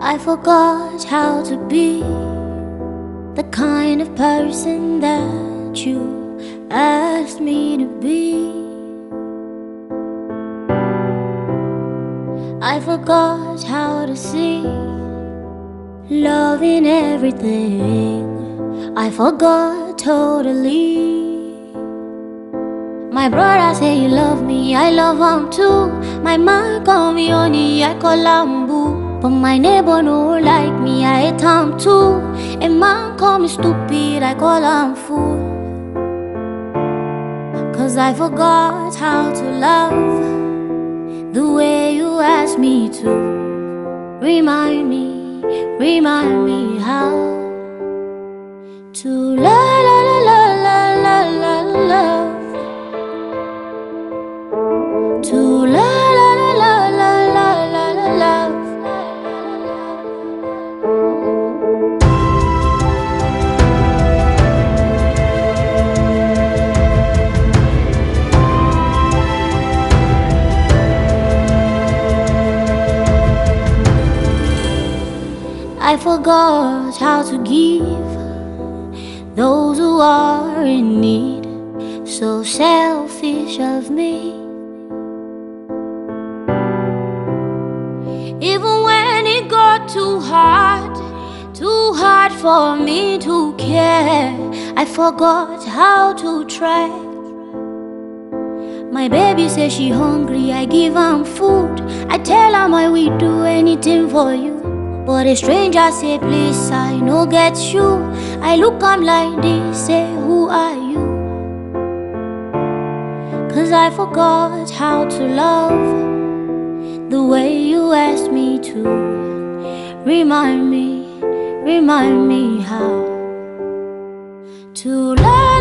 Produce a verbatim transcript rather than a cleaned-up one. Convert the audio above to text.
I forgot how to be the kind of person that you asked me to be. I forgot how to see love in everything. I forgot totally. My brother say he love me, I love him too. My man call me honey, I call him boo. But my neighbor no like me, I hate him too. A man call me stupid, I call him fool. Cause I forgot how to love the way you asked me to. Remind me, remind me how to la la la la la la la love. To la la la la la la la la love. I forgot how to give those who are in need. So selfish of me. Even when it got too hard, too hard for me to care, I forgot how to try. My baby says she hungry, I give her food. I tell her I will do anything for you. But a stranger say please, I no get you. I look am like this, say who are you? Cause I forgot how to love the way you asked me to. Remind me, remind me how to love.